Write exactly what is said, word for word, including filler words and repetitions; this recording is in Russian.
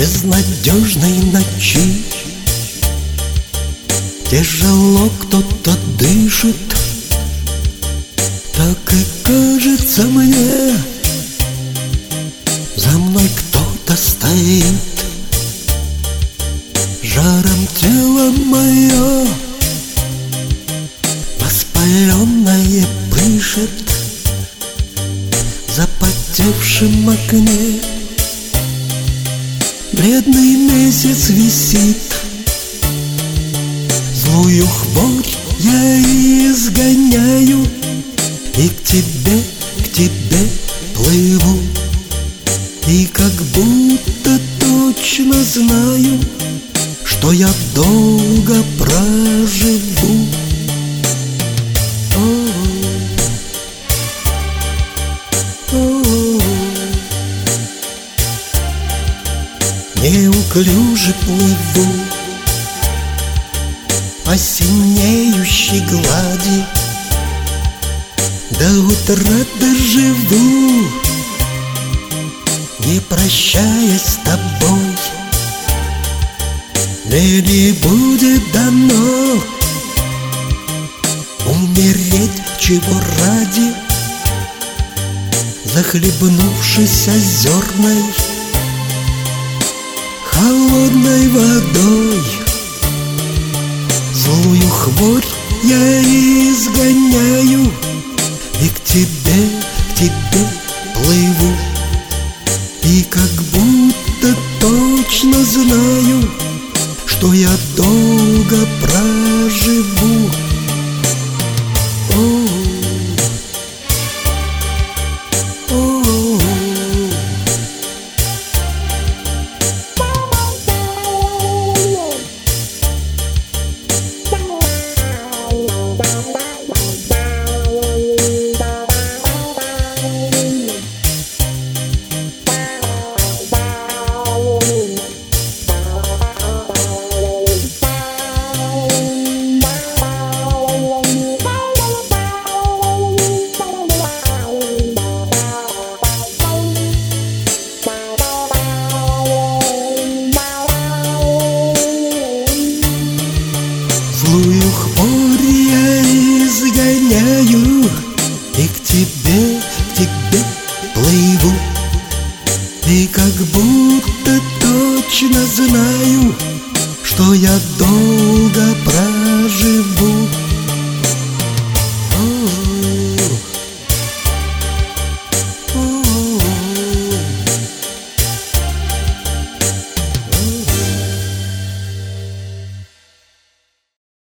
безнадежной ночи. Тяжело кто-то дышит, так и кажется мне, за мной кто-то стоит. Жаром тело мое воспаленное пышет, в запотевшем окне бледный месяц висит. Злую хворь я изгоняю и к тебе, к тебе плыву, и как будто точно знаю, что я долго проживу. Неуклюже плыву по синеющей глади, до утра доживу, не прощаясь с тобой. Мне не будет дано умереть, чего ради, захлебнувшись озерной холодной водой. Злую хворь я изгоняю и к тебе, к тебе плыву, и как будто точно знаю, что я долго проживу. О, о, злую хворь